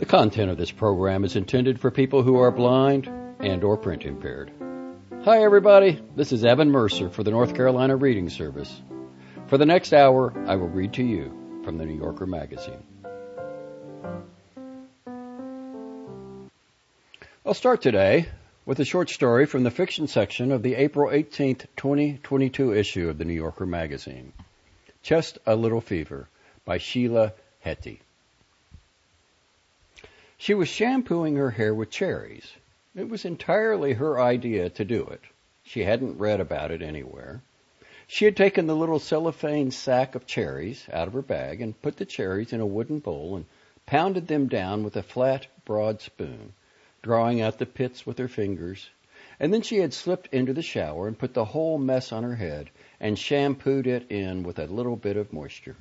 The content of this program is intended for people who are blind and or print impaired. Hi everybody, this is Evan Mercer for the North Carolina Reading Service. For the next hour, I will read to you from the New Yorker magazine. I'll start today with a short story from the fiction section of the April 18th, 2022 issue of the New Yorker magazine. Just a Little Fever by Sheila Heti. She was shampooing her hair with cherries. It was entirely her idea to do it. She hadn't read about it anywhere. She had taken the little cellophane sack of cherries out of her bag and put the cherries in a wooden bowl and pounded them down with a flat, broad spoon, drawing out the pits with her fingers. And then she had slipped into the shower and put the whole mess on her head and shampooed it in with a little bit of moisture.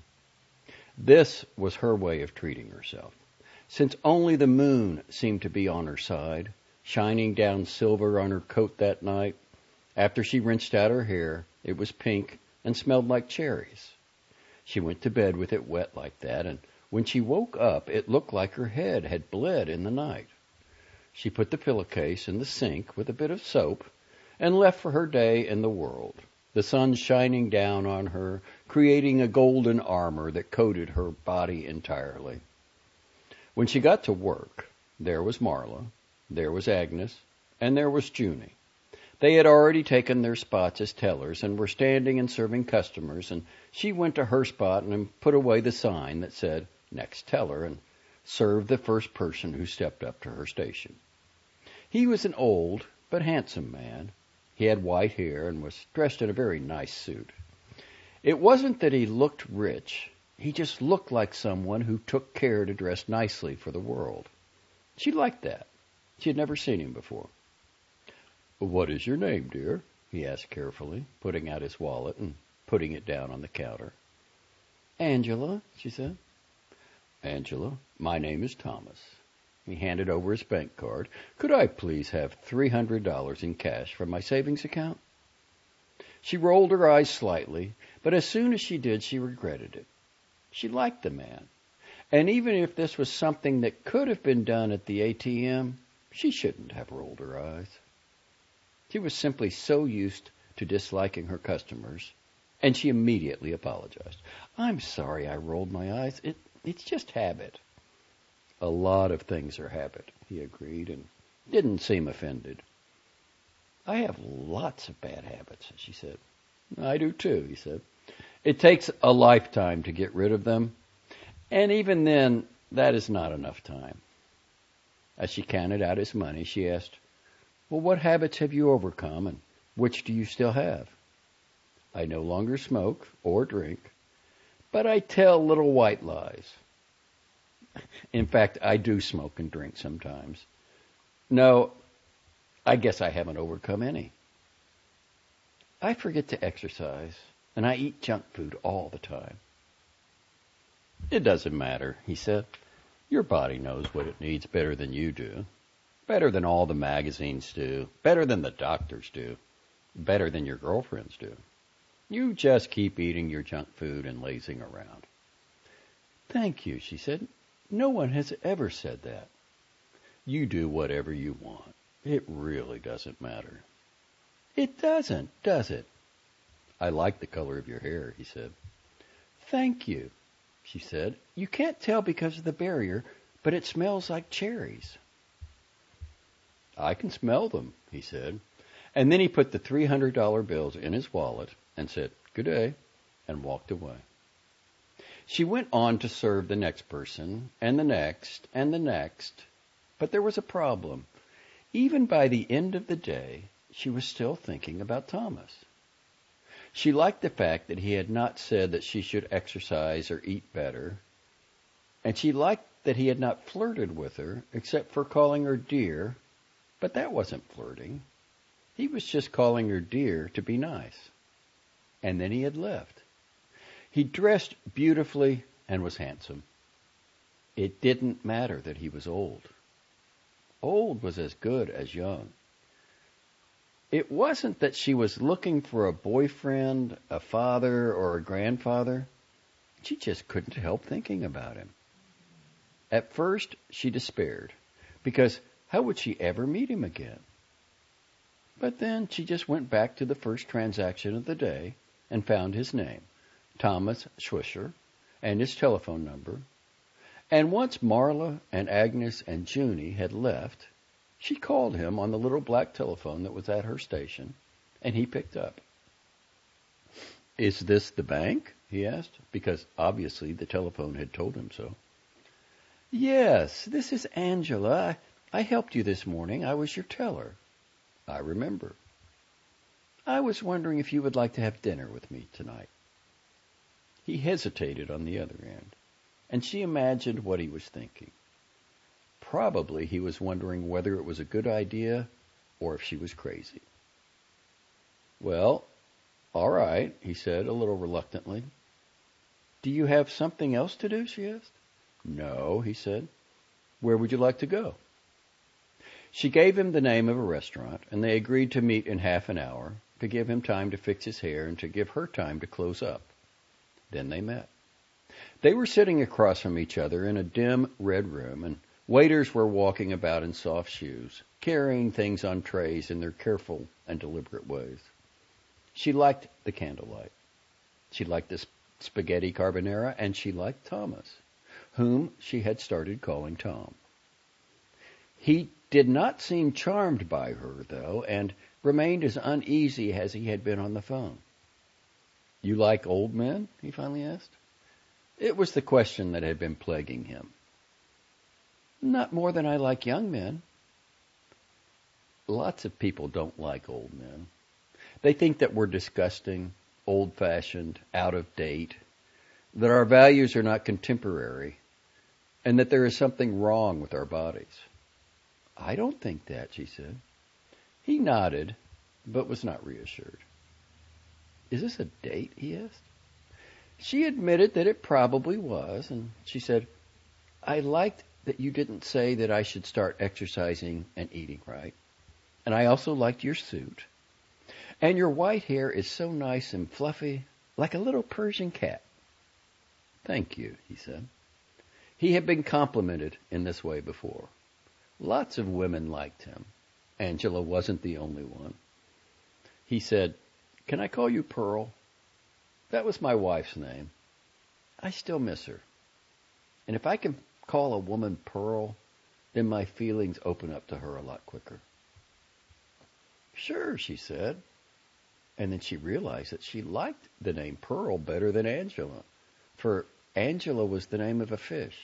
This was her way of treating herself. Since only the moon seemed to be on her side, shining down silver on her coat that night, after she rinsed out her hair, it was pink and smelled like cherries. She went to bed with it wet like that, and when she woke up, it looked like her head had bled in the night. She put the pillowcase in the sink with a bit of soap and left for her day in the world, the sun shining down on her, creating a golden armor that coated her body entirely. When she got to work, there was Marla, there was Agnes, and there was Junie. They had already taken their spots as tellers and were standing and serving customers, and she went to her spot and put away the sign that said, "Next Teller," and served the first person who stepped up to her station. He was an old but handsome man. He had white hair and was dressed in a very nice suit. It wasn't that he looked rich. He just looked like someone who took care to dress nicely for the world. She liked that. She had never seen him before. "What is your name, dear?" he asked carefully, putting out his wallet and putting it down on the counter. "Angela," she said. "Angela, my name is Thomas." He handed over his bank card. "Could I please have $300 in cash from my savings account?" She rolled her eyes slightly, but as soon as she did, she regretted it. She liked the man, and even if this was something that could have been done at the ATM, she shouldn't have rolled her eyes. She was simply so used to disliking her customers, and she immediately apologized. "I'm sorry I rolled my eyes. It's just habit." "A lot of things are habit," he agreed, and didn't seem offended. "I have lots of bad habits," she said. "I do too," he said. "It takes a lifetime to get rid of them, and even then, that is not enough time." As she counted out his money, she asked, "Well, what habits have you overcome, and which do you still have?" "I no longer smoke or drink, but I tell little white lies. In fact, I do smoke and drink sometimes. No, I guess I haven't overcome any. I forget to exercise, and I eat junk food all the time." "It doesn't matter," he said. "Your body knows what it needs better than you do. Better than all the magazines do. Better than the doctors do. Better than your girlfriends do. You just keep eating your junk food and lazing around." "Thank you," she said. "No one has ever said that." "You do whatever you want. It really doesn't matter." "It doesn't, does it?" "I like the color of your hair," he said. "Thank you," she said. "You can't tell because of the barrier, but it smells like cherries." "I can smell them," he said. And then he put the $300 bills in his wallet and said, "Good day," and walked away. She went on to serve the next person, and the next, and the next. But there was a problem. Even by the end of the day, she was still thinking about Thomas. She liked the fact that he had not said that she should exercise or eat better, and she liked that he had not flirted with her except for calling her dear, but that wasn't flirting. He was just calling her dear to be nice. And then he had left. He dressed beautifully and was handsome. It didn't matter that he was old. Old was as good as young. It wasn't that she was looking for a boyfriend, a father, or a grandfather. She just couldn't help thinking about him. At first, she despaired, because how would she ever meet him again? But then she just went back to the first transaction of the day and found his name, Thomas Swisher, and his telephone number. And once Marla and Agnes and Junie had left, she called him on the little black telephone that was at her station, and he picked up. "Is this the bank?" he asked, because obviously the telephone had told him so. "Yes, this is Angela. I helped you this morning. I was your teller." "I remember." "I was wondering if you would like to have dinner with me tonight." He hesitated on the other end, and she imagined what he was thinking. Probably he was wondering whether it was a good idea or if she was crazy. "Well, all right," he said, a little reluctantly. "Do you have something else to do?" she asked. "No," he said. "Where would you like to go?" She gave him the name of a restaurant, and they agreed to meet in half an hour, to give him time to fix his hair and to give her time to close up. Then they met. They were sitting across from each other in a dim red room, and waiters were walking about in soft shoes, carrying things on trays in their careful and deliberate ways. She liked the candlelight. She liked the spaghetti carbonara, and she liked Thomas, whom she had started calling Tom. He did not seem charmed by her, though, and remained as uneasy as he had been on the phone. "You like old men?" he finally asked. It was the question that had been plaguing him. "Not more than I like young men." Lots of people don't like old men. They think that we're disgusting, old-fashioned, out of date, that our values are not contemporary, and that there is something wrong with our bodies. "I don't think that," she said. He nodded, but was not reassured. "Is this a date?" he asked. She admitted that it probably was, and she said, "I liked that you didn't say that I should start exercising and eating right. And I also liked your suit. And your white hair is so nice and fluffy, like a little Persian cat." "Thank you," he said. He had been complimented in this way before. Lots of women liked him. Angela wasn't the only one. He said, "Can I call you Pearl? That was my wife's name. I still miss her. And if I can call a woman Pearl, then my feelings open up to her a lot quicker." "Sure," she said. And then she realized that she liked the name Pearl better than Angela, for Angela was the name of a fish.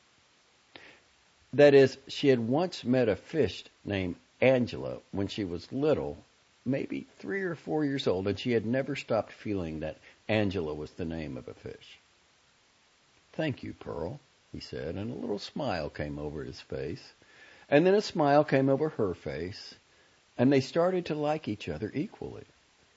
That is, she had once met a fish named Angela when she was little, maybe 3 or 4 years old, and she had never stopped feeling that Angela was the name of a fish. "Thank you, Pearl," he said, and a little smile came over his face, and then a smile came over her face, and they started to like each other equally.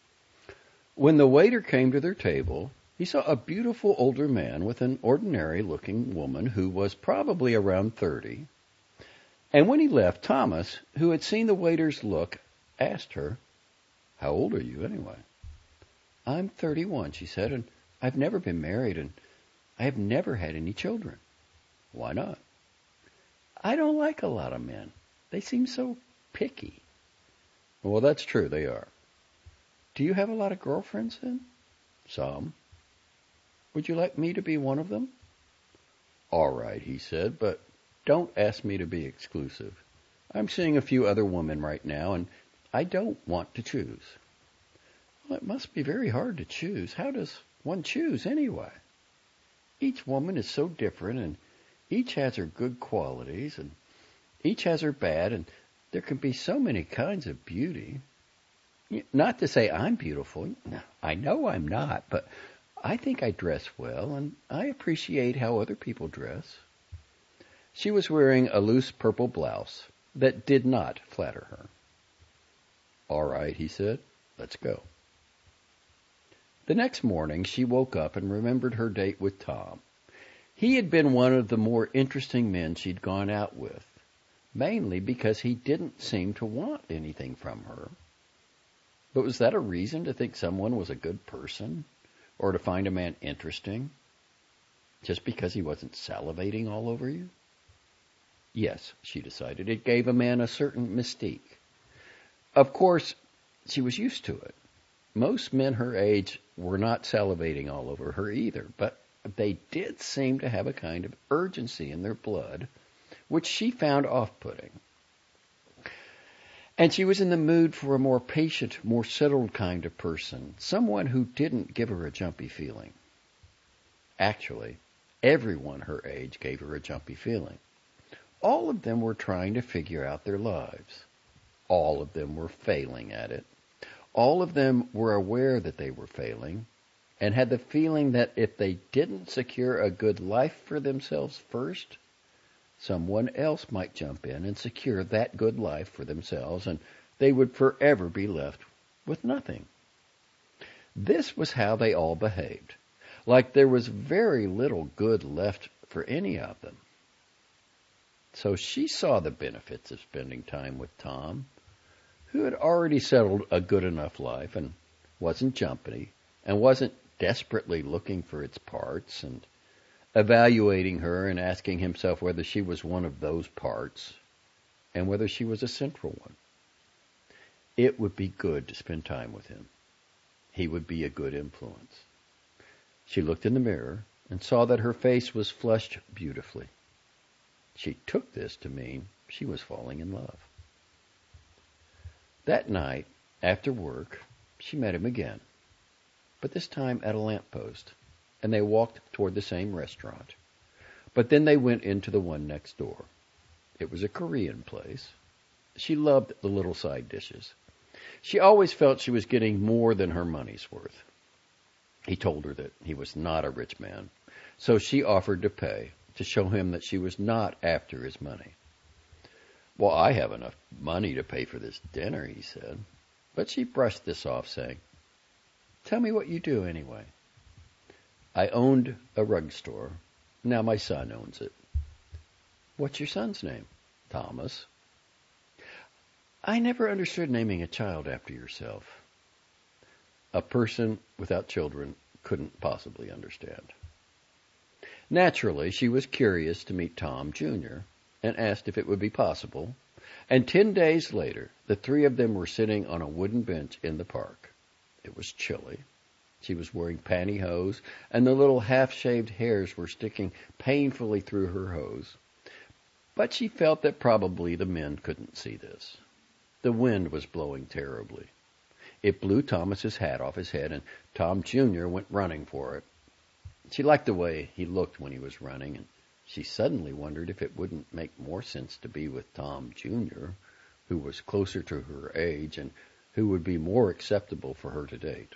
When the waiter came to their table, he saw a beautiful older man with an ordinary-looking woman who was probably around 30. And when he left, Thomas, who had seen the waiter's look, asked her, "How old are you, anyway?" "I'm 31, she said, "and I've never been married, and I have never had any children." "Why not?" "I don't like a lot of men. They seem so picky." "Well, that's true, they are." "Do you have a lot of girlfriends, then?" "Some." "Would you like me to be one of them?" "All right," he said, "but don't ask me to be exclusive. I'm seeing a few other women right now, and I don't want to choose." "Well, it must be very hard to choose. How does one choose, anyway?" "Each woman is so different, and each has her good qualities, and each has her bad, and there can be so many kinds of beauty. Not to say I'm beautiful. I know I'm not, but I think I dress well, and I appreciate how other people dress." She was wearing a loose purple blouse that did not flatter her. "All right," he said, "let's go." The next morning she woke up and remembered her date with Tom. He had been one of the more interesting men she'd gone out with, mainly because he didn't seem to want anything from her. But was that a reason to think someone was a good person, or to find a man interesting, just because he wasn't salivating all over you? Yes, she decided, it gave a man a certain mystique. Of course, she was used to it. Most men her age were not salivating all over her either, but they did seem to have a kind of urgency in their blood, which she found off-putting. And she was in the mood for a more patient, more settled kind of person, someone who didn't give her a jumpy feeling. Actually, everyone her age gave her a jumpy feeling. All of them were trying to figure out their lives. All of them were failing at it. All of them were aware that they were failing and had the feeling that if they didn't secure a good life for themselves first, someone else might jump in and secure that good life for themselves, and they would forever be left with nothing. This was how they all behaved, like there was very little good left for any of them. So she saw the benefits of spending time with Tom, who had already settled a good enough life and wasn't jumpy and wasn't desperately looking for its parts and evaluating her and asking himself whether she was one of those parts and whether she was a central one. It would be good to spend time with him. He would be a good influence. She looked in the mirror and saw that her face was flushed beautifully. She took this to mean she was falling in love. That night, after work, she met him again, but this time at a lamppost, and they walked toward the same restaurant. But then they went into the one next door. It was a Korean place. She loved the little side dishes. She always felt she was getting more than her money's worth. He told her that he was not a rich man, so she offered to pay, to show him that she was not after his money. "Well, I have enough money to pay for this dinner," he said. But she brushed this off, saying, "Tell me what you do anyway." "I owned a rug store. Now my son owns it." "What's your son's name?" "Thomas." "I never understood naming a child after yourself." A person without children couldn't possibly understand. Naturally, she was curious to meet Tom Jr. and asked if it would be possible, and 10 days later, the three of them were sitting on a wooden bench in the park. It was chilly. She was wearing pantyhose, and the little half-shaved hairs were sticking painfully through her hose. But she felt that probably the men couldn't see this. The wind was blowing terribly. It blew Thomas's hat off his head, and Tom Jr. went running for it. She liked the way he looked when he was running, and she suddenly wondered if it wouldn't make more sense to be with Tom Jr., who was closer to her age and who would be more acceptable for her to date.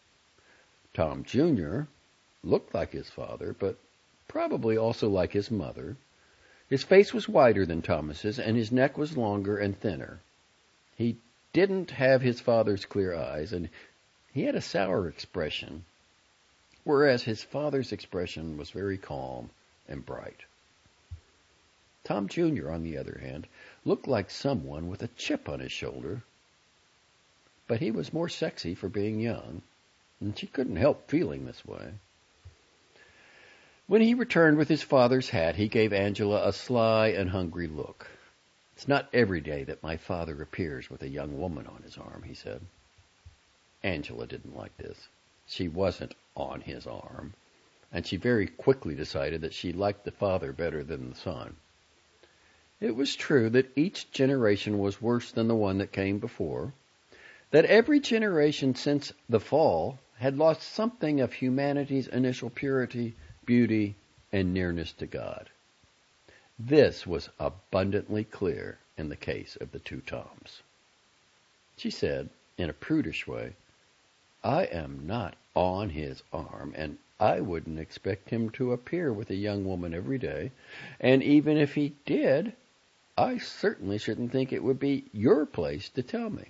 Tom Jr. looked like his father, but probably also like his mother. His face was wider than Thomas's, and his neck was longer and thinner. He didn't have his father's clear eyes, and he had a sour expression, whereas his father's expression was very calm and bright. Tom Jr., on the other hand, looked like someone with a chip on his shoulder, but he was more sexy for being young, and she couldn't help feeling this way. When he returned with his father's hat, he gave Angela a sly and hungry look. "It's not every day that my father appears with a young woman on his arm," he said. Angela didn't like this. She wasn't on his arm, and she very quickly decided that she liked the father better than the son. It was true that each generation was worse than the one that came before, that every generation since the fall had lost something of humanity's initial purity, beauty, and nearness to God. This was abundantly clear in the case of the two Toms. She said, in a prudish way, "I am not on his arm, and I wouldn't expect him to appear with a young woman every day, and even if he did, I certainly shouldn't think it would be your place to tell me."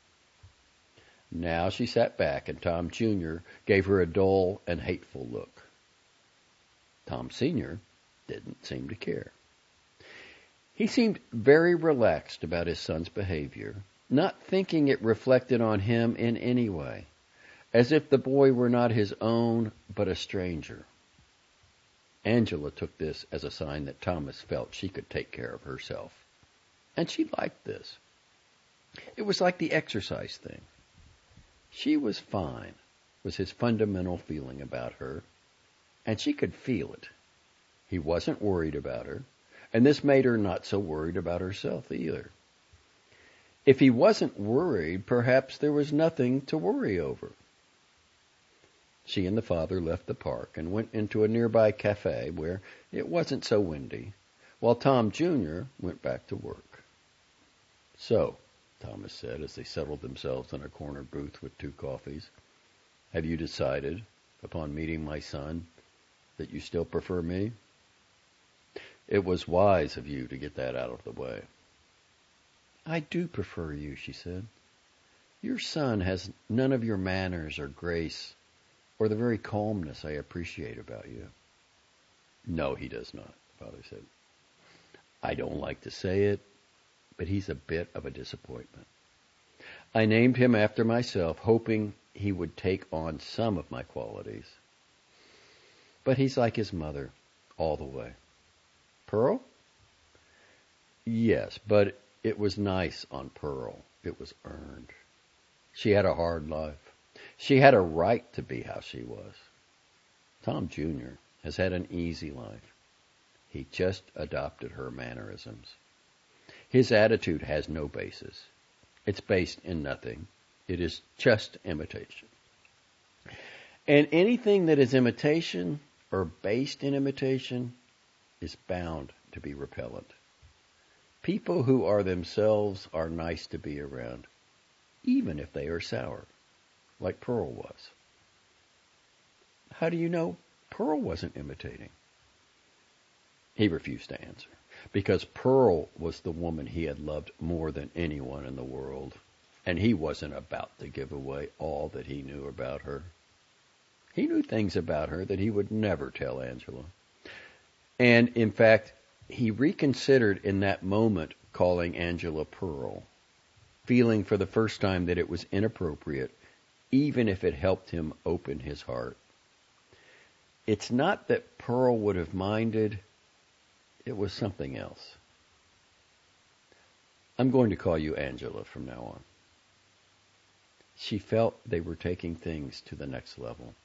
Now she sat back, and Tom Jr. gave her a dull and hateful look. Tom Sr. didn't seem to care. He seemed very relaxed about his son's behavior, not thinking it reflected on him in any way, as if the boy were not his own, but a stranger. Angela took this as a sign that Thomas felt she could take care of herself. And she liked this. It was like the exercise thing. She was fine, was his fundamental feeling about her, and she could feel it. He wasn't worried about her, and this made her not so worried about herself either. If he wasn't worried, perhaps there was nothing to worry over. She and the father left the park and went into a nearby cafe where it wasn't so windy, while Tom Jr. went back to work. "So," Thomas said as they settled themselves in a corner booth with 2 coffees, "have you decided, upon meeting my son, that you still prefer me?" "It was wise of you to get that out of the way." "I do prefer you," she said. "Your son has none of your manners or grace or the very calmness I appreciate about you." "No, he does not," Father said. "I don't like to say it, but he's a bit of a disappointment. I named him after myself, hoping he would take on some of my qualities. But he's like his mother, all the way." "Pearl?" "Yes, but it was nice on Pearl. It was earned. She had a hard life. She had a right to be how she was. Tom Jr. has had an easy life. He just adopted her mannerisms. His attitude has no basis. It's based in nothing. It is just imitation. And anything that is imitation or based in imitation is bound to be repellent. People who are themselves are nice to be around, even if they are sour, like Pearl was." "How do you know Pearl wasn't imitating?" He refused to answer, because Pearl was the woman he had loved more than anyone in the world, and he wasn't about to give away all that he knew about her. He knew things about her that he would never tell Angela. And, in fact, he reconsidered in that moment calling Angela Pearl, feeling for the first time that it was inappropriate, even if it helped him open his heart. It's not that Pearl would have minded. It was something else. "I'm going to call you Angela from now on." She felt they were taking things to the next level.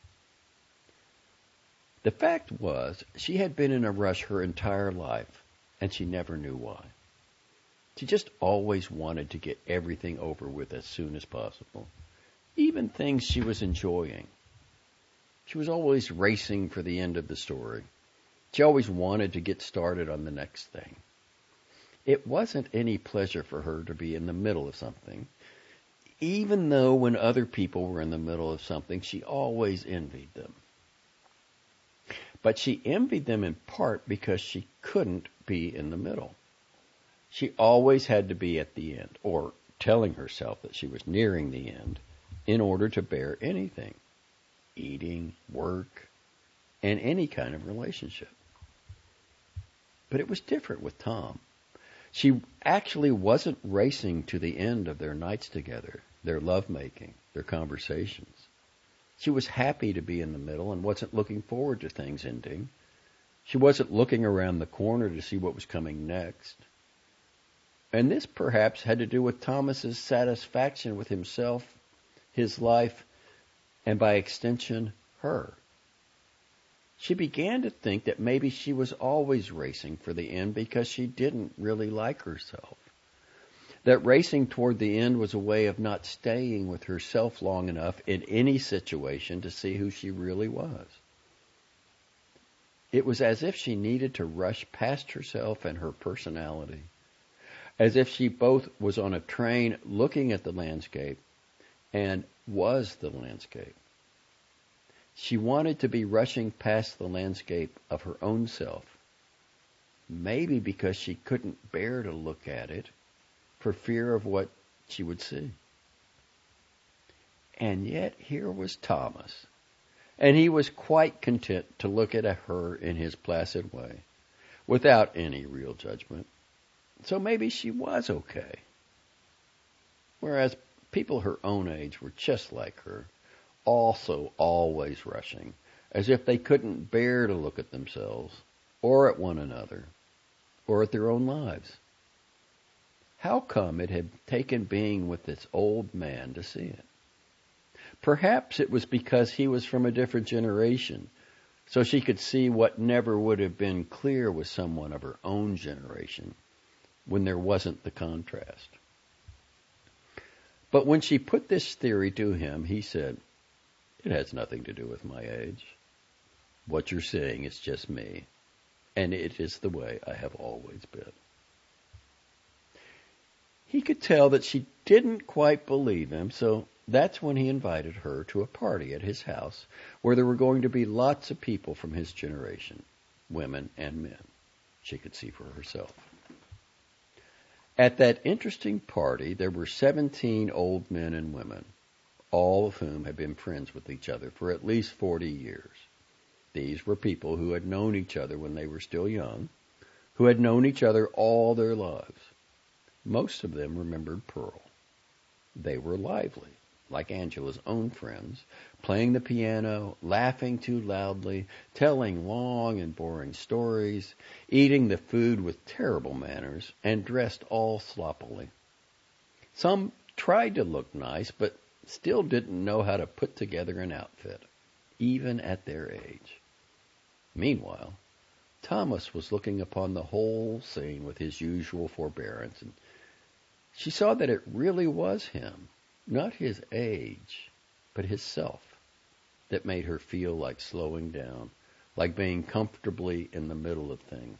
The fact was, she had been in a rush her entire life, and she never knew why. She just always wanted to get everything over with as soon as possible, even things she was enjoying. She was always racing for the end of the story. She always wanted to get started on the next thing. It wasn't any pleasure for her to be in the middle of something, even though when other people were in the middle of something, she always envied them. But she envied them in part because she couldn't be in the middle. She always had to be at the end, or telling herself that she was nearing the end, in order to bear anything: eating, work, and any kind of relationship. But it was different with Tom. She actually wasn't racing to the end of their nights together, their lovemaking, their conversations. She was happy to be in the middle and wasn't looking forward to things ending. She wasn't looking around the corner to see what was coming next. And this perhaps had to do with Thomas's satisfaction with himself, his life, and by extension, her. She began to think that maybe she was always racing for the end because she didn't really like herself. That racing toward the end was a way of not staying with herself long enough in any situation to see who she really was. It was as if she needed to rush past herself and her personality, as if she both was on a train looking at the landscape and was the landscape. She wanted to be rushing past the landscape of her own self, maybe because she couldn't bear to look at it for fear of what she would see. And yet here was Thomas, and he was quite content to look at her in his placid way, without any real judgment. So maybe she was okay. Whereas people her own age were just like her, also always rushing, as if they couldn't bear to look at themselves, or at one another, or at their own lives. How come it had taken being with this old man to see it? Perhaps it was because he was from a different generation, so she could see what never would have been clear with someone of her own generation when there wasn't the contrast. But when she put this theory to him, he said, "It has nothing to do with my age. What you're seeing is just me, and it is the way I have always been." He could tell that she didn't quite believe him, so that's when he invited her to a party at his house where there were going to be lots of people from his generation, women and men. She could see for herself. At that interesting party, there were 17 old men and women, all of whom had been friends with each other for at least 40 years. These were people who had known each other when they were still young, who had known each other all their lives. Most of them remembered Pearl. They were lively, like Angela's own friends, playing the piano, laughing too loudly, telling long and boring stories, eating the food with terrible manners, and dressed all sloppily. Some tried to look nice, but still didn't know how to put together an outfit, even at their age. Meanwhile, Thomas was looking upon the whole scene with his usual forbearance, and she saw that it really was him, not his age, but his self, that made her feel like slowing down, like being comfortably in the middle of things.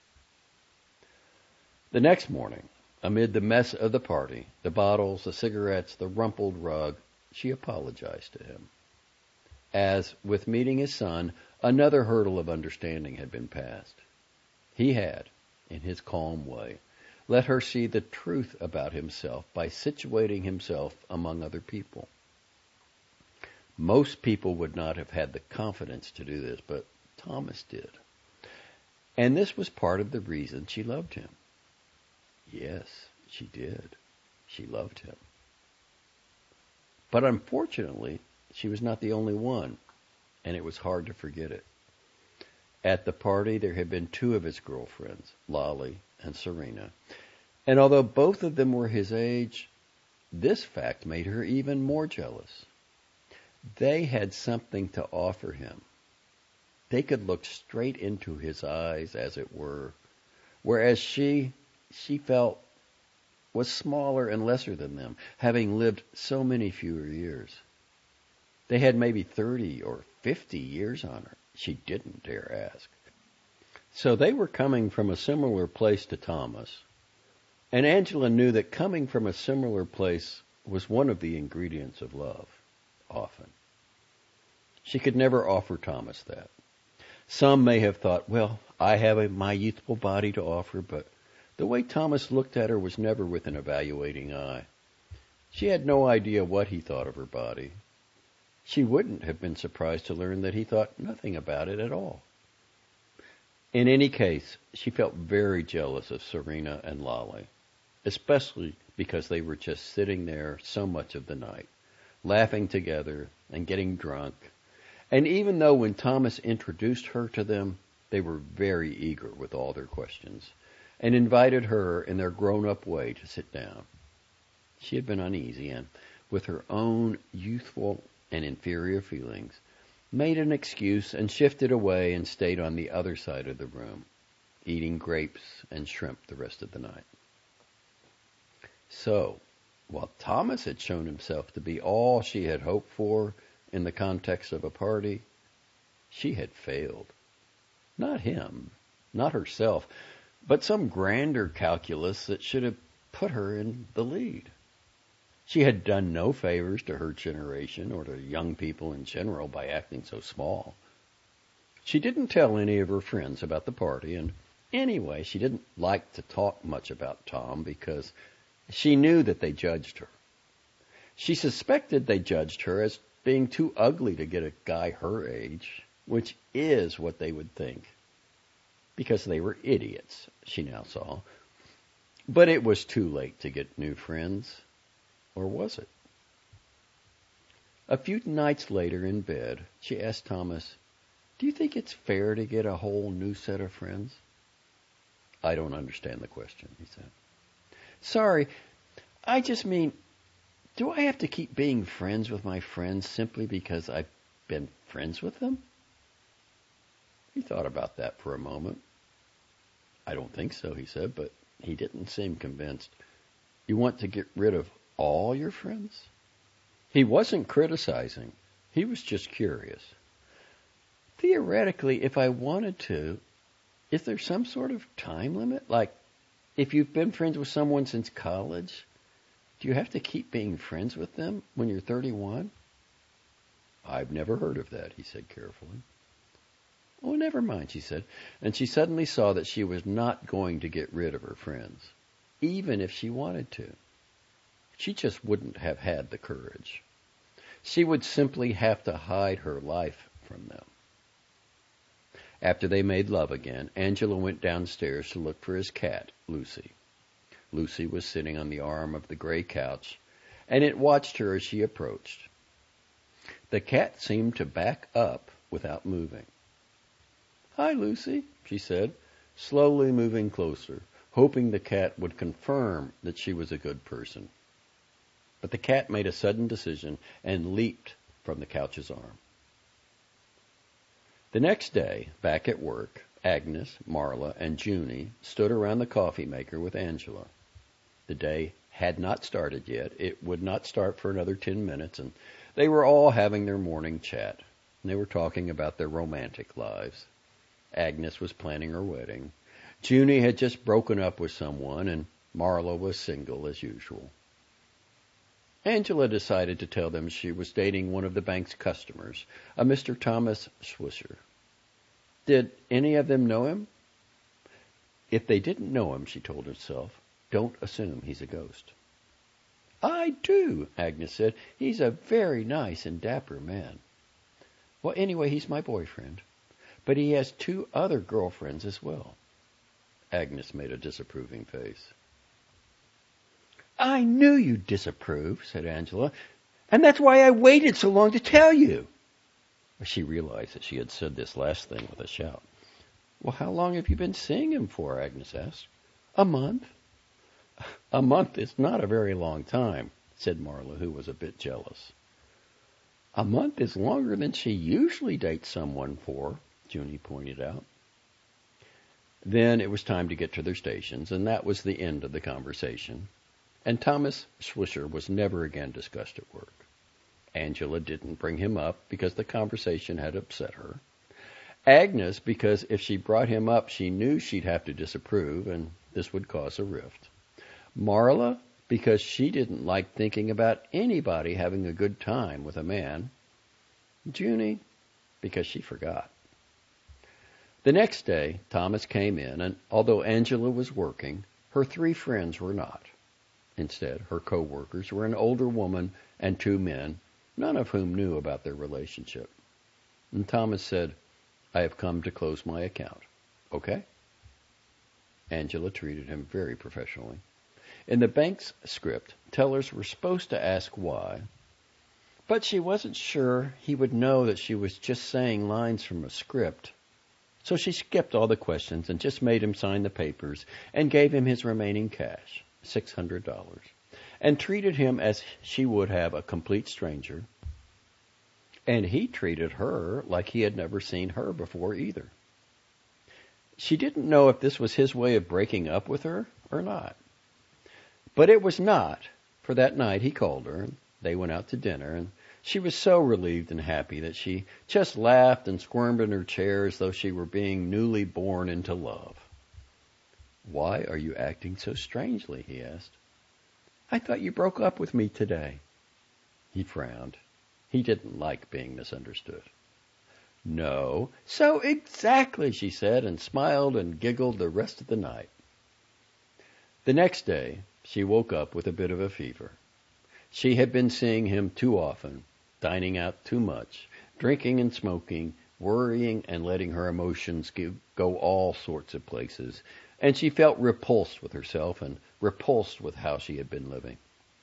The next morning, amid the mess of the party, the bottles, the cigarettes, the rumpled rug, she apologized to him. As, with meeting his son, another hurdle of understanding had been passed. He had, in his calm way, let her see the truth about himself by situating himself among other people. Most people would not have had the confidence to do this, but Thomas did. And this was part of the reason she loved him. Yes, she did. She loved him. But unfortunately, she was not the only one, and it was hard to forget it. At the party, there had been 2 of his girlfriends, Lolly and Serena, and although both of them were his age, this fact made her even more jealous. They had something to offer him. They could look straight into his eyes, as it were, whereas she felt was smaller and lesser than them, having lived so many fewer years. They had maybe 30 or 50 years on her. She didn't dare ask. So they were coming from a similar place to Thomas, and Angela knew that coming from a similar place was one of the ingredients of love, often. She could never offer Thomas that. Some may have thought, well, I have my youthful body to offer, but the way Thomas looked at her was never with an evaluating eye. She had no idea what he thought of her body. She wouldn't have been surprised to learn that he thought nothing about it at all. In any case, she felt very jealous of Serena and Lolly, especially because they were just sitting there so much of the night, laughing together and getting drunk. And even though when Thomas introduced her to them, they were very eager with all their questions, and invited her in their grown-up way to sit down. She had been uneasy, and with her own youthful and inferior feelings, made an excuse and shifted away and stayed on the other side of the room, eating grapes and shrimp the rest of the night. So, while Thomas had shown himself to be all she had hoped for in the context of a party, she had failed. Not him, not herself, but some grander calculus that should have put her in the lead. She had done no favors to her generation or to young people in general by acting so small. She didn't tell any of her friends about the party, and anyway, she didn't like to talk much about Tom because she knew that they judged her. She suspected they judged her as being too ugly to get a guy her age, which is what they would think, because they were idiots, she now saw. But it was too late to get new friends. Or was it? A few nights later in bed, she asked Thomas, Do you think it's fair to get a whole new set of friends? I don't understand the question, he said. Sorry, I just mean, do I have to keep being friends with my friends simply because I've been friends with them? He thought about that for a moment. I don't think so, he said, but he didn't seem convinced. You want to get rid of all your friends? He wasn't criticizing. He was just curious. Theoretically, if I wanted to, is there some sort of time limit? Like, if you've been friends with someone since college, do you have to keep being friends with them when you're 31? I've never heard of that, he said carefully. Oh, never mind, she said, and she suddenly saw that she was not going to get rid of her friends, even if she wanted to. She just wouldn't have had the courage. She would simply have to hide her life from them. After they made love again, Angelo went downstairs to look for his cat, Lucy. Lucy was sitting on the arm of the gray couch, and it watched her as she approached. The cat seemed to back up without moving. Hi, Lucy, she said, slowly moving closer, hoping the cat would confirm that she was a good person. But the cat made a sudden decision and leaped from the couch's arm. The next day, back at work, Agnes, Marla, and Junie stood around the coffee maker with Angela. The day had not started yet. It would not start for another 10 minutes, and they were all having their morning chat. They were talking about their romantic lives. Agnes was planning her wedding. Junie had just broken up with someone, and Marla was single as usual. Angela decided to tell them she was dating one of the bank's customers, a Mr. Thomas Swisher. Did any of them know him? If they didn't know him, she told herself, don't assume he's a ghost. I do, Agnes said. He's a very nice and dapper man. Well, anyway, he's my boyfriend. But he has 2 other girlfriends as well. Agnes made a disapproving face. I knew you'd disapprove, said Angela, and that's why I waited so long to tell you. She realized that she had said this last thing with a shout. Well, how long have you been seeing him for? Agnes asked. A month. A month is not a very long time, said Marla, who was a bit jealous. A month is longer than she usually dates someone for, Junie pointed out. Then it was time to get to their stations, and that was the end of the conversation. And Thomas Swisher was never again discussed at work. Angela didn't bring him up because the conversation had upset her. Agnes, because if she brought him up, she knew she'd have to disapprove, and this would cause a rift. Marla, because she didn't like thinking about anybody having a good time with a man. Junie, because she forgot. The next day, Thomas came in, and although Angela was working, her 3 friends were not. Instead, her co-workers were an older woman and 2 men, none of whom knew about their relationship. And Thomas said, I have come to close my account. Okay? Angela treated him very professionally. In the bank's script, tellers were supposed to ask why, but she wasn't sure he would know that she was just saying lines from a script. So she skipped all the questions and just made him sign the papers and gave him his remaining cash, $600, and treated him as she would have a complete stranger. And he treated her like he had never seen her before either. She didn't know if this was his way of breaking up with her or not. But it was not, for that night he called her, and they went out to dinner, and she was so relieved and happy that she just laughed and squirmed in her chair as though she were being newly born into love. Why are you acting so strangely? He asked. I thought you broke up with me today. He frowned. He didn't like being misunderstood. No, so exactly, she said, and smiled and giggled the rest of the night. The next day, she woke up with a bit of a fever. She had been seeing him too often, dining out too much, drinking and smoking, worrying and letting her emotions go all sorts of places, and she felt repulsed with herself and repulsed with how she had been living.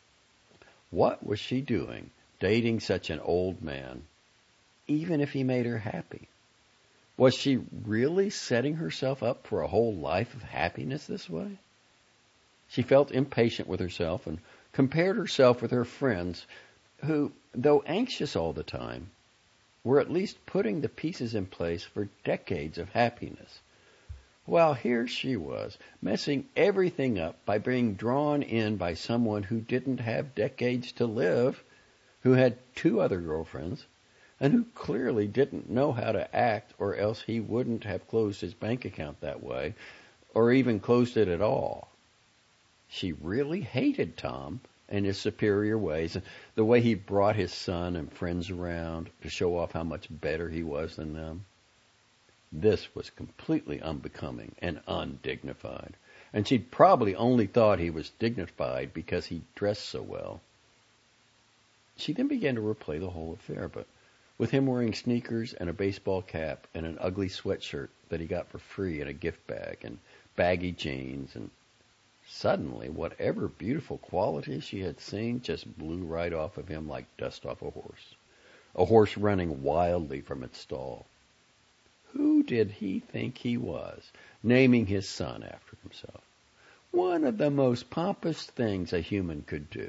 What was she doing, dating such an old man, even if he made her happy? Was she really setting herself up for a whole life of happiness this way? She felt impatient with herself and compared herself with her friends who, though anxious all the time, were at least putting the pieces in place for decades of happiness. While here she was, messing everything up by being drawn in by someone who didn't have decades to live, who had 2 other girlfriends, and who clearly didn't know how to act, or else he wouldn't have closed his bank account that way, or even closed it at all. She really hated Tom and his superior ways, and the way he brought his son and friends around to show off how much better he was than them. This was completely unbecoming and undignified, and she'd probably only thought he was dignified because he dressed so well. She then began to replay the whole affair, but with him wearing sneakers and a baseball cap and an ugly sweatshirt that he got for free in a gift bag and baggy jeans, and suddenly whatever beautiful qualities she had seen just blew right off of him like dust off a horse running wildly from its stall. Who did he think he was, naming his son after himself? One of the most pompous things a human could do.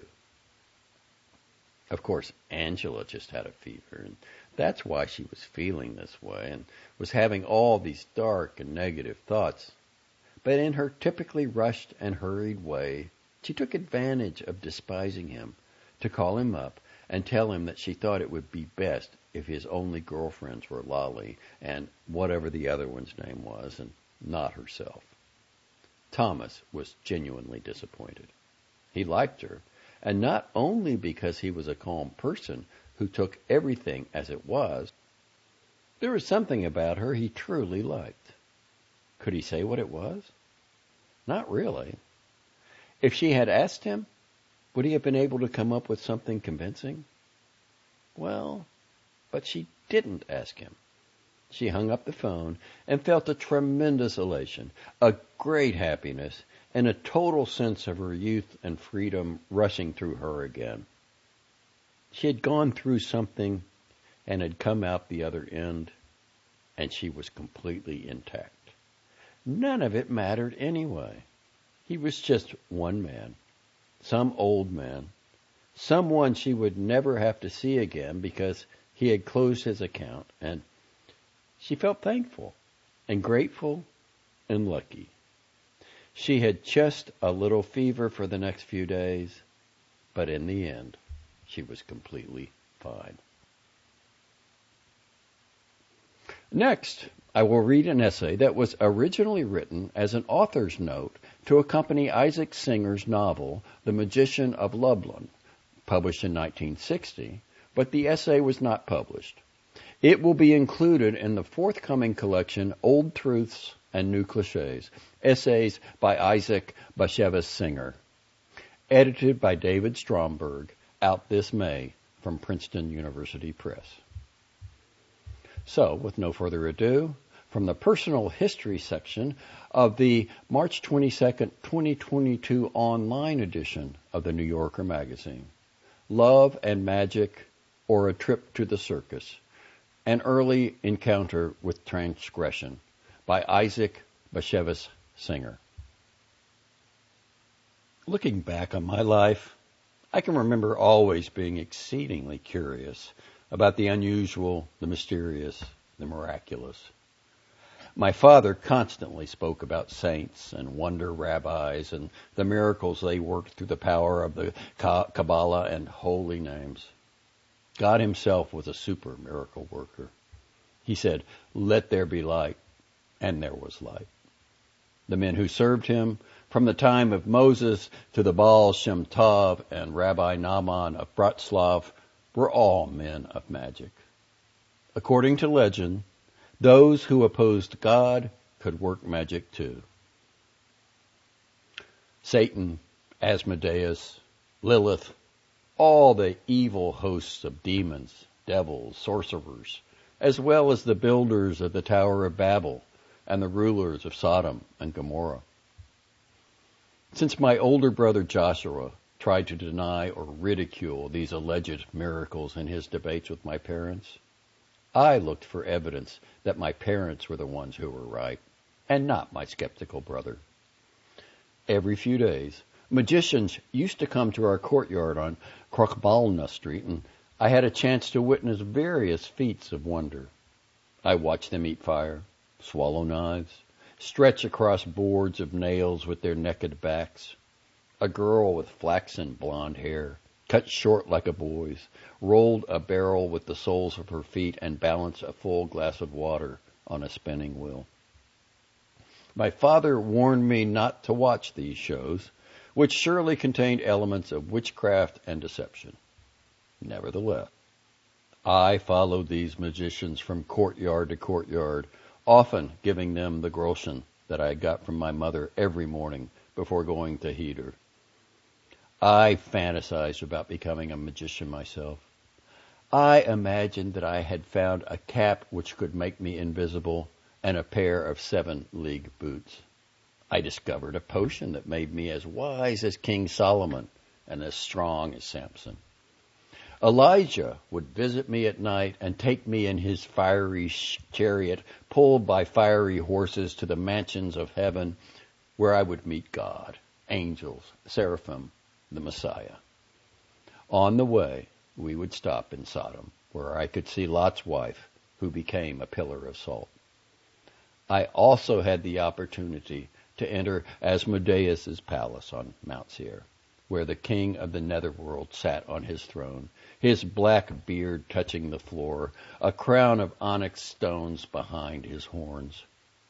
Of course, Angela just had a fever, and that's why she was feeling this way and was having all these dark and negative thoughts. But in her typically rushed and hurried way, she took advantage of despising him to call him up and tell him that she thought it would be best if his only girlfriends were Lolly and whatever the other one's name was, and not herself. Thomas was genuinely disappointed. He liked her, and not only because he was a calm person who took everything as it was. There was something about her he truly liked. Could he say what it was? Not really. If she had asked him, would he have been able to come up with something convincing? Well, but she didn't ask him. She hung up the phone and felt a tremendous elation, a great happiness, and a total sense of her youth and freedom rushing through her again. She had gone through something and had come out the other end, and she was completely intact. None of it mattered anyway. He was just one man, some old man, someone she would never have to see again because he had closed his account, and she felt thankful and grateful and lucky. She had just a little fever for the next few days, but in the end, she was completely fine. Next, I will read an essay that was originally written as an author's note to accompany Isaac Singer's novel, The Magician of Lublin, published in 1960, but the essay was not published. It will be included in the forthcoming collection, Old Truths and New Clichés, essays by Isaac Bashevis Singer, edited by David Stromberg, out this May from Princeton University Press. So, with no further ado, from the personal history section of the March 22nd, 2022 online edition of the New Yorker magazine, Love and Magic, or A Trip to the Circus, An Early Encounter with Transgression, by Isaac Bashevis Singer. Looking back on my life, I can remember always being exceedingly curious about the unusual, the mysterious, the miraculous. My father constantly spoke about saints and wonder rabbis and the miracles they worked through the power of the Kabbalah and holy names. God himself was a super miracle worker. He said, "Let there be light," and there was light. The men who served him, from the time of Moses to the Baal Shem Tov and Rabbi Naaman of Bratslav, were all men of magic. According to legend, those who opposed God could work magic too. Satan, Asmodeus, Lilith, all the evil hosts of demons, devils, sorcerers, as well as the builders of the Tower of Babel and the rulers of Sodom and Gomorrah. Since my older brother Joshua tried to deny or ridicule these alleged miracles in his debates with my parents, I looked for evidence that my parents were the ones who were right, and not my skeptical brother. Every few days, magicians used to come to our courtyard on Krokbalna Street, and I had a chance to witness various feats of wonder. I watched them eat fire, swallow knives, stretch across boards of nails with their naked backs. A girl with flaxen blonde hair, cut short like a boy's, rolled a barrel with the soles of her feet and balanced a full glass of water on a spinning wheel. My father warned me not to watch these shows, which surely contained elements of witchcraft and deception. Nevertheless, I followed these magicians from courtyard to courtyard, often giving them the groschen that I got from my mother every morning before going to heder. I fantasized about becoming a magician myself. I imagined that I had found a cap which could make me invisible and a pair of 7-league boots. I discovered a potion that made me as wise as King Solomon and as strong as Samson. Elijah would visit me at night and take me in his fiery chariot, pulled by fiery horses, to the mansions of heaven, where I would meet God, angels, seraphim, the Messiah. On the way, we would stop in Sodom, where I could see Lot's wife, who became a pillar of salt. I also had the opportunity to enter Asmodeus' palace on Mount Seir, where the king of the netherworld sat on his throne, his black beard touching the floor, a crown of onyx stones behind his horns.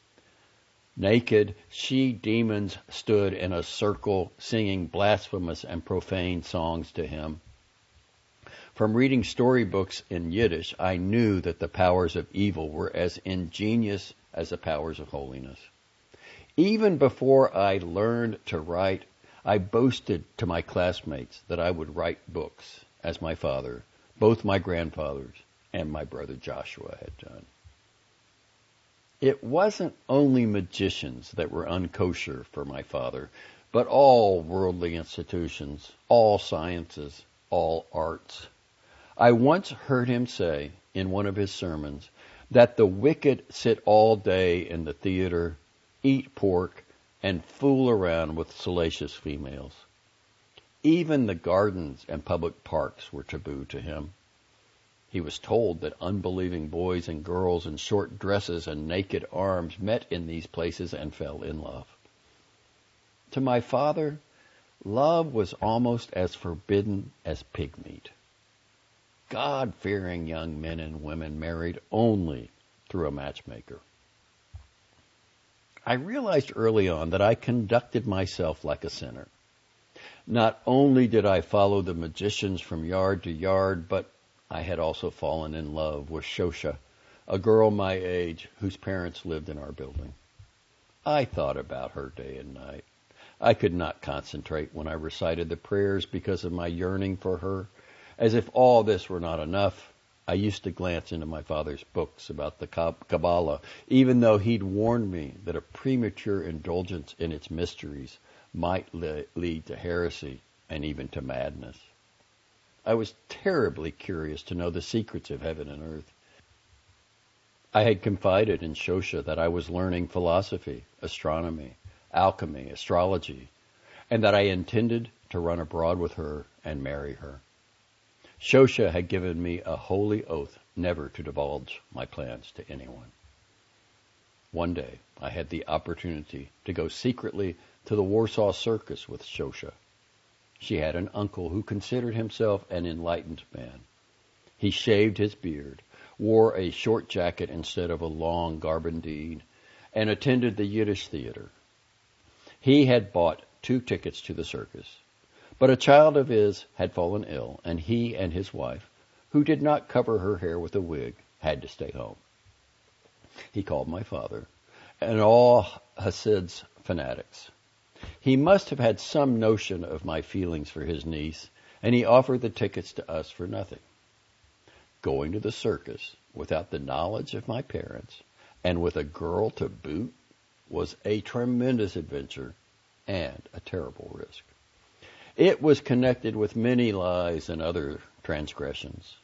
Naked she-demons stood in a circle, singing blasphemous and profane songs to him. From reading storybooks in Yiddish, I knew that the powers of evil were as ingenious as the powers of holiness. Even before I learned to write, I boasted to my classmates that I would write books, as my father, both my grandfathers, and my brother Joshua had done. It wasn't only magicians that were unkosher for my father, but all worldly institutions, all sciences, all arts. I once heard him say in one of his sermons that the wicked sit all day in the theater, eat pork, and fool around with salacious females. Even the gardens and public parks were taboo to him. He was told that unbelieving boys and girls in short dresses and naked arms met in these places and fell in love. To my father, love was almost as forbidden as pig meat. God-fearing young men and women married only through a matchmaker. I realized early on that I conducted myself like a sinner. Not only did I follow the magicians from yard to yard, but I had also fallen in love with Shosha, a girl my age whose parents lived in our building. I thought about her day and night. I could not concentrate when I recited the prayers because of my yearning for her. As if all this were not enough, I used to glance into my father's books about the Kabbalah, even though he'd warned me that a premature indulgence in its mysteries might lead to heresy and even to madness. I was terribly curious to know the secrets of heaven and earth. I had confided in Shosha that I was learning philosophy, astronomy, alchemy, astrology, and that I intended to run abroad with her and marry her. Shosha had given me a holy oath never to divulge my plans to anyone. One day, I had the opportunity to go secretly to the Warsaw Circus with Shosha. She had an uncle who considered himself an enlightened man. He shaved his beard, wore a short jacket instead of a long garbandine, and attended the Yiddish theater. He had bought 2 tickets to the circus, but a child of his had fallen ill, and he and his wife, who did not cover her hair with a wig, had to stay home. He called my father and all Hasid's fanatics. He must have had some notion of my feelings for his niece, and he offered the tickets to us for nothing. Going to the circus without the knowledge of my parents, and with a girl to boot, was a tremendous adventure and a terrible risk. It was connected with many lies and other transgressions.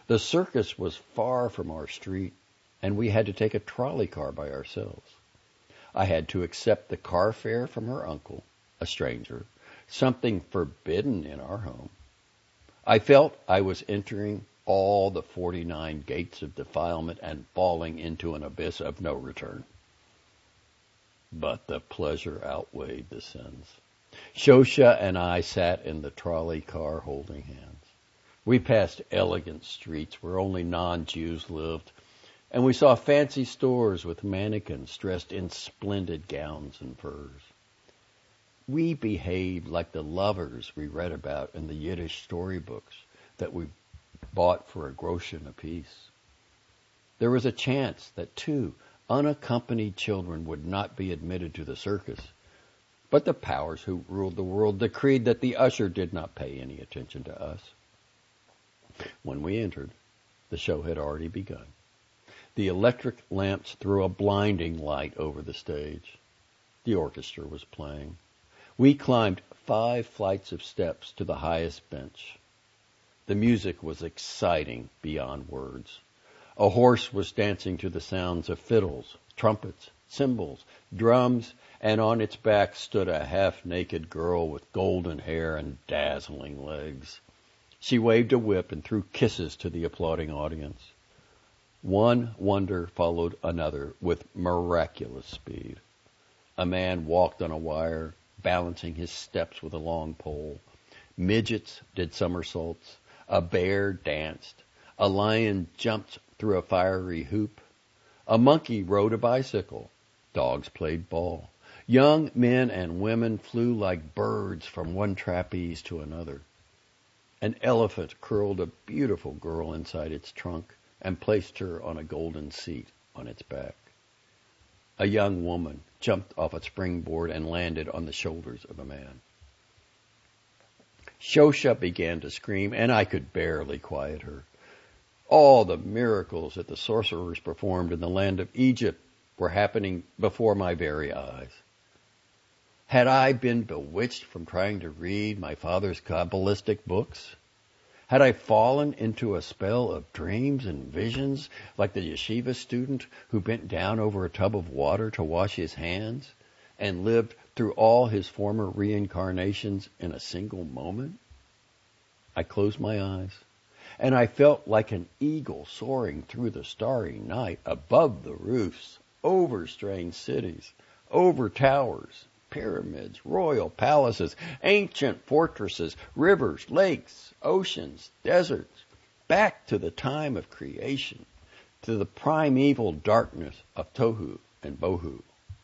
The circus was far from our street, and we had to take a trolley car by ourselves. I had to accept the car fare from her uncle, a stranger, something forbidden in our home. I felt I was entering all the 49 gates of defilement and falling into an abyss of no return. But the pleasure outweighed the sins. Shosha and I sat in the trolley car holding hands. We passed elegant streets where only non-Jews lived, and we saw fancy stores with mannequins dressed in splendid gowns and furs. We behaved like the lovers we read about in the Yiddish storybooks that we bought for a groschen apiece. There was a chance that 2 unaccompanied children would not be admitted to the circus, but the powers who ruled the world decreed that the usher did not pay any attention to us. When we entered, the show had already begun. The electric lamps threw a blinding light over the stage. The orchestra was playing. We climbed 5 flights of steps to the highest bench. The music was exciting beyond words. A horse was dancing to the sounds of fiddles, trumpets, cymbals, drums, and on its back stood a half-naked girl with golden hair and dazzling legs. She waved a whip and threw kisses to the applauding audience. One wonder followed another with miraculous speed. A man walked on a wire, balancing his steps with a long pole. Midgets did somersaults. A bear danced. A lion jumped through a fiery hoop. A monkey rode a bicycle. Dogs played ball. Young men and women flew like birds from one trapeze to another. An elephant curled a beautiful girl inside its trunk and placed her on a golden seat on its back. A young woman jumped off a springboard and landed on the shoulders of a man. Shosha began to scream, and I could barely quiet her. All the miracles that the sorcerers performed in the land of Egypt were happening before my very eyes. Had I been bewitched from trying to read my father's Kabbalistic books? Had I fallen into a spell of dreams and visions like the yeshiva student who bent down over a tub of water to wash his hands and lived through all his former reincarnations in a single moment? I closed my eyes, and I felt like an eagle soaring through the starry night above the roofs, over strange cities, over towers, pyramids, royal palaces, ancient fortresses, rivers, lakes, oceans, deserts, back to the time of creation, to the primeval darkness of Tohu and Bohu.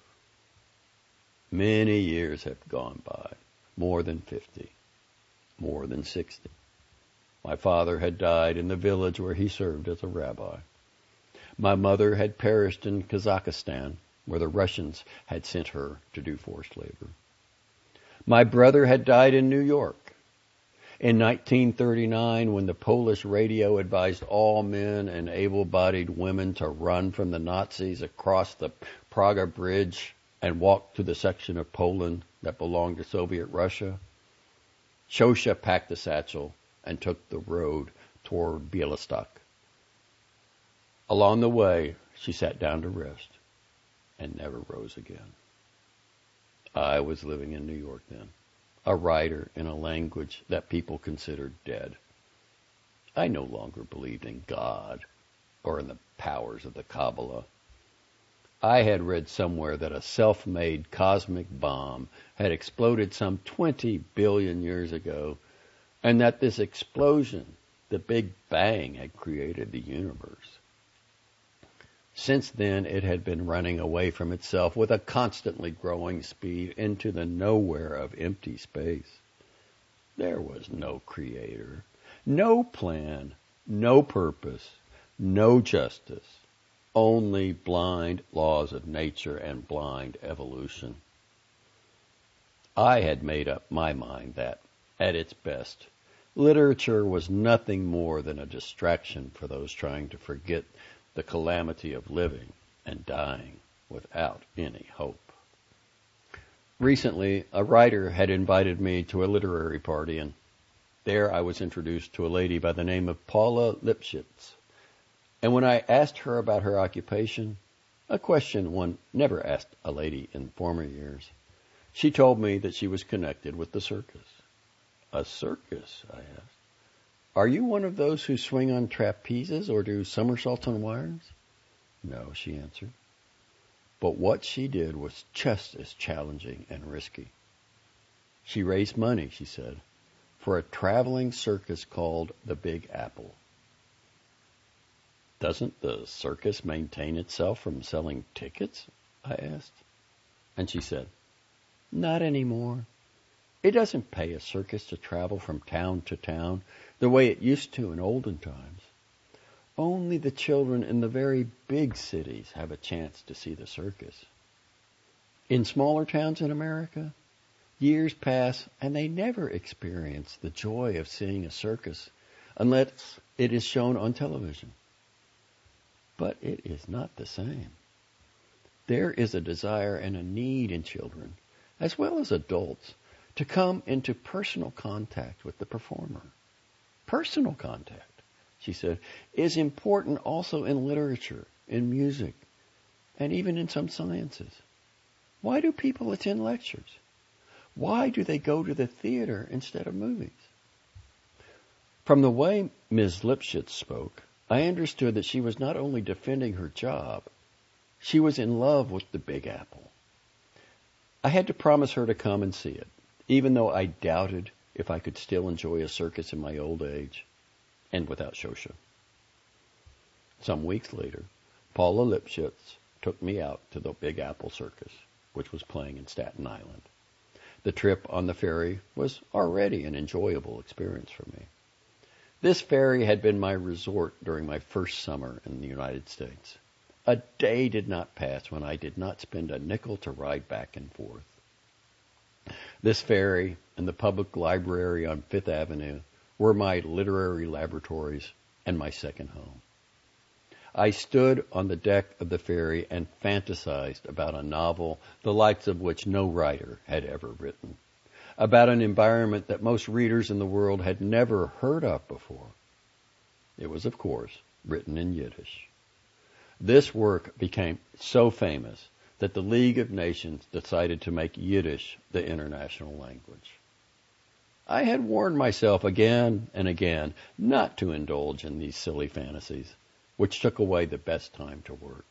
Many years have gone by, more than 50, more than 60. My father had died in the village where he served as a rabbi. My mother had perished in Kazakhstan, where the Russians had sent her to do forced labor. My brother had died in New York. In 1939, when the Polish radio advised all men and able-bodied women to run from the Nazis across the Praga Bridge and walk to the section of Poland that belonged to Soviet Russia, Shosha packed a satchel and took the road toward Bialystok. Along the way, she sat down to rest and never rose again. I was living in New York then, a writer in a language that people considered dead. I no longer believed in God or in the powers of the Kabbalah. I had read somewhere that a self-made cosmic bomb had exploded some 20 billion years ago, and that this explosion, the Big Bang, had created the universe. Since then, it had been running away from itself with a constantly growing speed into the nowhere of empty space. There was no creator, no plan, no purpose, no justice, only blind laws of nature and blind evolution. I had made up my mind that, at its best, literature was nothing more than a distraction for those trying to forget the calamity of living and dying without any hope. Recently, a writer had invited me to a literary party, and There I was introduced to a lady by the name of Paula Lipschitz. And when I asked her about her occupation, a question one never asked a lady in former years, she told me that she was connected with the circus. A circus? I asked. Are you one of those who swing on trapezes or do somersaults on wires? No, she answered. But what she did was just as challenging and risky. She raised money, she said, for a traveling circus called the Big Apple. Doesn't the circus maintain itself from selling tickets? I asked. And she said, not anymore. It doesn't pay a circus to travel from town to town the way it used to in olden times. Only the children in the very big cities have a chance to see the circus. In smaller towns in America, years pass and they never experience the joy of seeing a circus unless it is shown on television. But it is not the same. There is a desire and a need in children, as well as adults, to come into personal contact with the performer. Personal contact, she said, is important also in literature, in music, and even in some sciences. Why do people attend lectures? Why do they go to the theater instead of movies? From the way Ms. Lipschitz spoke, I understood that she was not only defending her job, she was in love with the Big Apple. I had to promise her to come and see it, even though I doubted if I could still enjoy a circus in my old age and without Shosha. Some weeks later, Paula Lipschitz took me out to the Big Apple Circus, which was playing in Staten Island. The trip on the ferry was already an enjoyable experience for me. This ferry had been my resort during my first summer in the United States. A day did not pass when I did not spend a nickel to ride back and forth. This ferry and the public library on Fifth Avenue were my literary laboratories and my second home. I stood on the deck of the ferry and fantasized about a novel the likes of which no writer had ever written, about an environment that most readers in the world had never heard of before. It was, of course, written in Yiddish. This work became so famous that the League of Nations decided to make Yiddish the international language. I had warned myself again and again not to indulge in these silly fantasies, which took away the best time to work.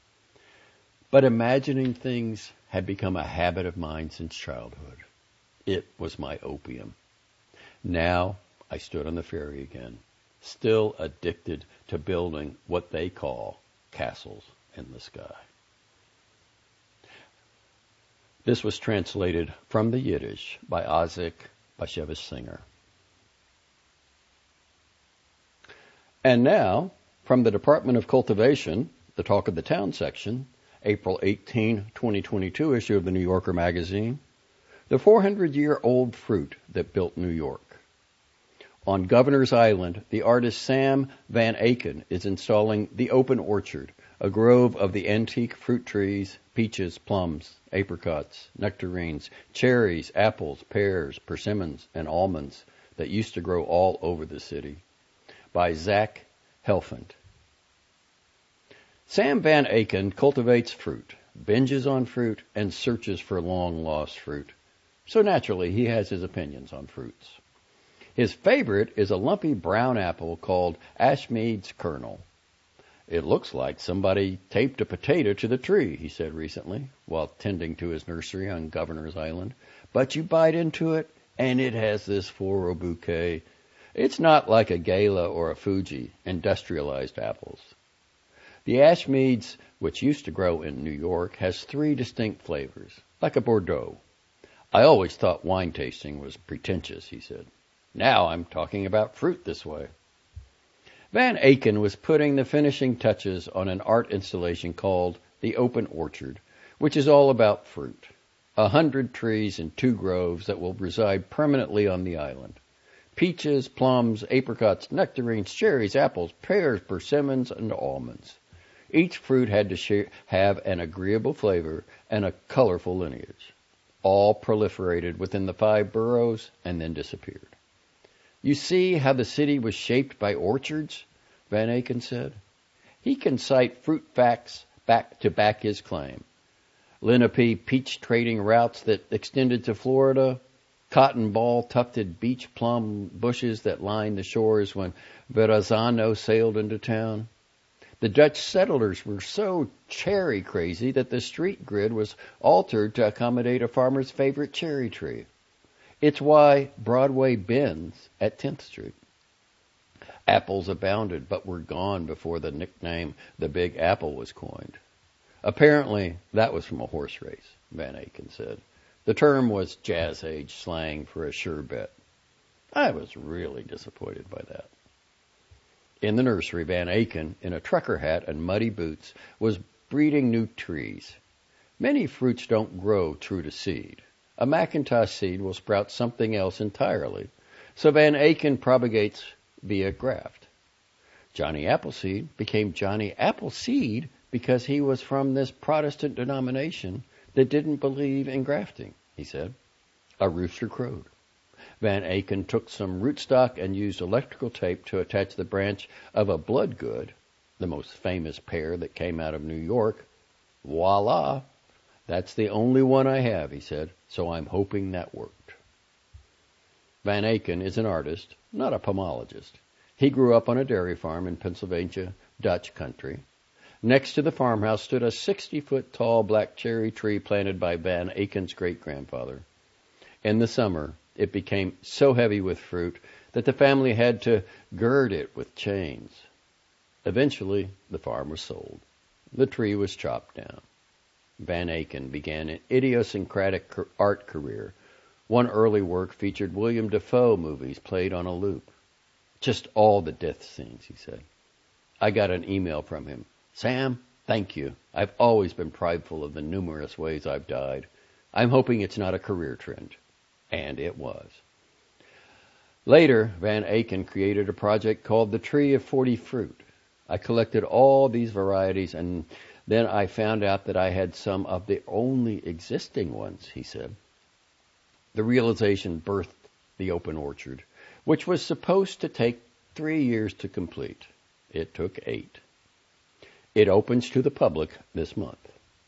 But imagining things had become a habit of mine since childhood. It was my opium. Now I stood on the ferry again, still addicted to building what they call castles in the sky. This was translated from the Yiddish by Isaac Bashevis Singer. And now, from the Department of Cultivation, the Talk of the Town section, April 18, 2022 issue of the New Yorker magazine, the 400-year-old fruit that built New York. On Governor's Island, the artist Sam Van Aken is installing the Open Orchard, a grove of the antique fruit trees, peaches, plums, apricots, nectarines, cherries, apples, pears, persimmons, and almonds that used to grow all over the city, by Zach Helfand. Sam Van Aken cultivates fruit, binges on fruit, and searches for long-lost fruit. So naturally, he has his opinions on fruits. His favorite is a lumpy brown apple called Ashmead's Kernel. It looks like somebody taped a potato to the tree, he said recently, while tending to his nursery on Governor's Island. But you bite into it, and it has this floral bouquet. It's not like a Gala or a Fuji, industrialized apples. The Ashmead's, which used to grow in New York, has 3 distinct flavors, like a Bordeaux. I always thought wine tasting was pretentious, he said. Now I'm talking about fruit this way. Van Aken was putting the finishing touches on an art installation called The Open Orchard, which is all about fruit. 100 trees in 2 groves that will reside permanently on the island. Peaches, plums, apricots, nectarines, cherries, apples, pears, persimmons, and almonds. Each fruit had to have an agreeable flavor and a colorful lineage. All proliferated within the 5 boroughs and then disappeared. You see how the city was shaped by orchards? Van Aken said. He can cite fruit facts to back his claim. Lenape peach trading routes that extended to Florida, cotton ball tufted beach plum bushes that lined the shores when Verrazano sailed into town. The Dutch settlers were so cherry crazy that the street grid was altered to accommodate a farmer's favorite cherry tree. It's why Broadway bends at 10th Street. Apples abounded, but were gone before the nickname the Big Apple was coined. Apparently, that was from a horse race, Van Aken said. The term was jazz age slang for a sure bet. I was really disappointed by that. In the nursery, Van Aken, in a trucker hat and muddy boots, was breeding new trees. Many fruits don't grow true to seed. A Macintosh seed will sprout something else entirely, so Van Aken propagates via graft. Johnny Appleseed became Johnny Appleseed because he was from this Protestant denomination that didn't believe in grafting, he said. A rooster crowed. Van Aken took some rootstock and used electrical tape to attach the branch of a Bloodgood, the most famous pear that came out of New York. Voila! That's the only one I have, he said, so I'm hoping that worked. Van Aken is an artist, not a pomologist. He grew up on a dairy farm in Pennsylvania, Dutch country. Next to the farmhouse stood a 60-foot-tall black cherry tree planted by Van Aken's great-grandfather. In the summer, it became so heavy with fruit that the family had to gird it with chains. Eventually, the farm was sold. The tree was chopped down. Van Aken began an idiosyncratic art career. One early work featured William Dafoe movies played on a loop. Just all the death scenes, he said. I got an email from him. Sam, thank you. I've always been prideful of the numerous ways I've died. I'm hoping it's not a career trend. And it was. Later, Van Aken created a project called the Tree of 40 Fruit. I collected all these varieties, and then I found out that I had some of the only existing ones, he said. The realization birthed the open orchard, which was supposed to take 3 years to complete. It took 8. It opens to the public this month.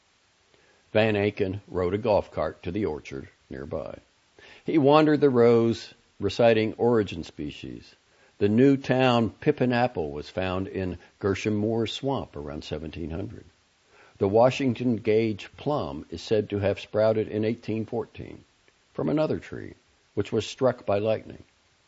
Van Aken rode a golf cart to the orchard nearby. He wandered the rows, reciting origin species. The new town pippin apple was found in Gershom Moore's swamp around 1700. The Washington Gage plum is said to have sprouted in 1814 from another tree, which was struck by lightning.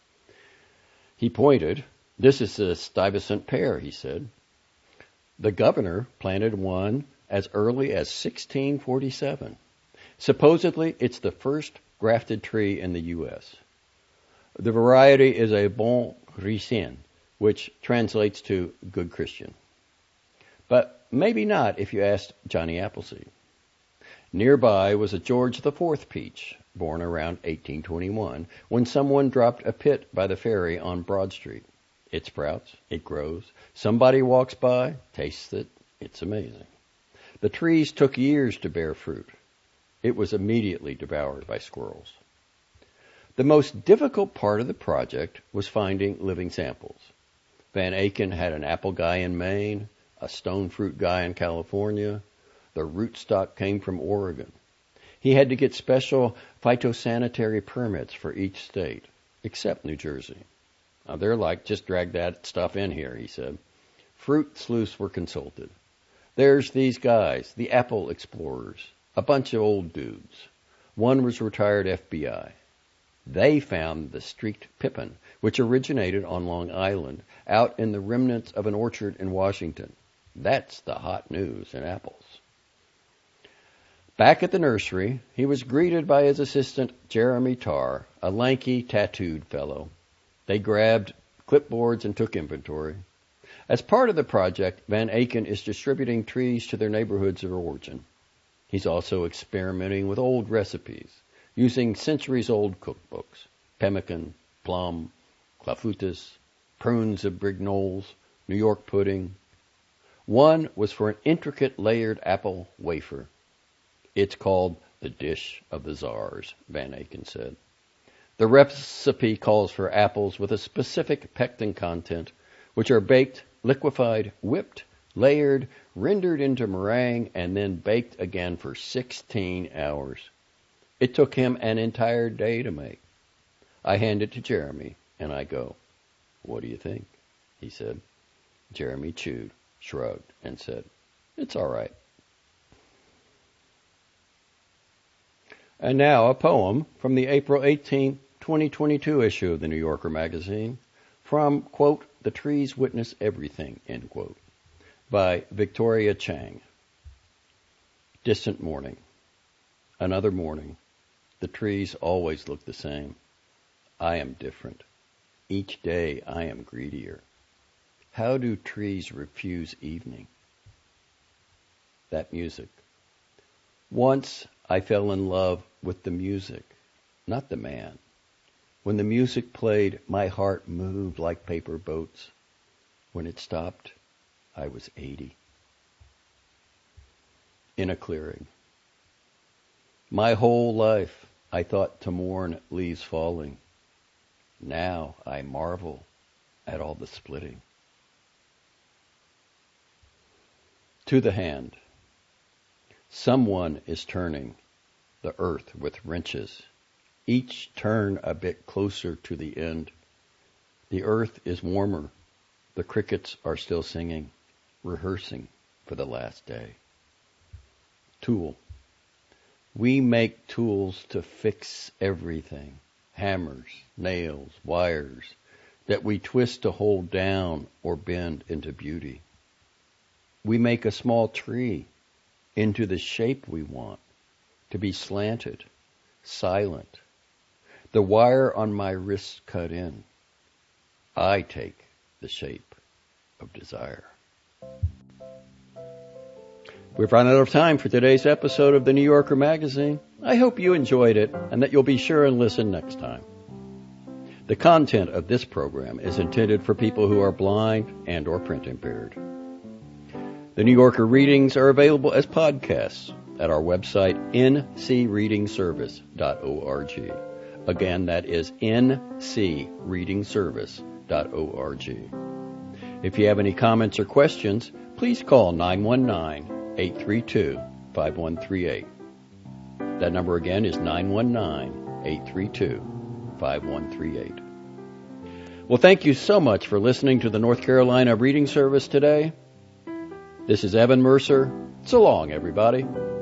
He pointed. This is a Stuyvesant pear, he said. The governor planted one as early as 1647. Supposedly, it's the first grafted tree in the U.S. The variety is a Bon Chrétien, which translates to good Christian. But maybe not if you asked Johnny Appleseed. Nearby was a George IV peach, born around 1821, when someone dropped a pit by the ferry on Broad Street. It sprouts, it grows, somebody walks by, tastes it, it's amazing. The trees took years to bear fruit. It was immediately devoured by squirrels. The most difficult part of the project was finding living samples. Van Aken had an apple guy in Maine, a stone fruit guy in California. The rootstock came from Oregon. He had to get special phytosanitary permits for each state, except New Jersey. Now, they're like, just drag that stuff in here, he said. Fruit sleuths were consulted. There's these guys, the apple explorers, a bunch of old dudes. One was retired FBI. They found the streaked pippin, which originated on Long Island, out in the remnants of an orchard in Washington. That's the hot news in apples. Back at the nursery, he was greeted by his assistant, Jeremy Tarr, a lanky, tattooed fellow. They grabbed clipboards and took inventory. As part of the project, Van Aken is distributing trees to their neighborhoods of origin. He's also experimenting with old recipes, using centuries-old cookbooks, pemmican, plum, clafoutis, prunes of Brignoles, New York pudding. One was for an intricate layered apple wafer. It's called the dish of the czars, Van Aken said. The recipe calls for apples with a specific pectin content, which are baked, liquefied, whipped, layered, rendered into meringue, and then baked again for 16 hours. It took him an entire day to make. I hand it to Jeremy, and I go, "What do you think?" he said. Jeremy chewed, shrugged, and said, "It's all right." And now a poem from the April 18, 2022 issue of the New Yorker magazine from, quote, "The Trees Witness Everything," end quote, by Victoria Chang. Distant morning. Another morning. The trees always look the same. I am different. Each day I am greedier. How do trees refuse evening? That music. Once I fell in love with the music, not the man. When the music played, my heart moved like paper boats. When it stopped, I was 80. In a clearing. My whole life I thought to mourn leaves falling. Now I marvel at all the splitting. To the hand. Someone is turning the earth with wrenches, each turn a bit closer to the end. The earth is warmer. The crickets are still singing, rehearsing for the last day. Tool. We make tools to fix everything. Hammers, nails, wires that we twist to hold down or bend into beauty. We make a small tree into the shape we want, to be slanted, silent. The wire on my wrist cut in. I take the shape of desire. We've run out of time for today's episode of the New Yorker magazine. I hope you enjoyed it and that you'll be sure and listen next time. The content of this program is intended for people who are blind and or print impaired. The New Yorker readings are available as podcasts at our website, ncreadingservice.org. Again, that is ncreadingservice.org. If you have any comments or questions, please call 919-832-5138. That number again is 919-832-5138. Well, thank you so much for listening to the North Carolina Reading Service today. This is Evan Mercer. So long, everybody.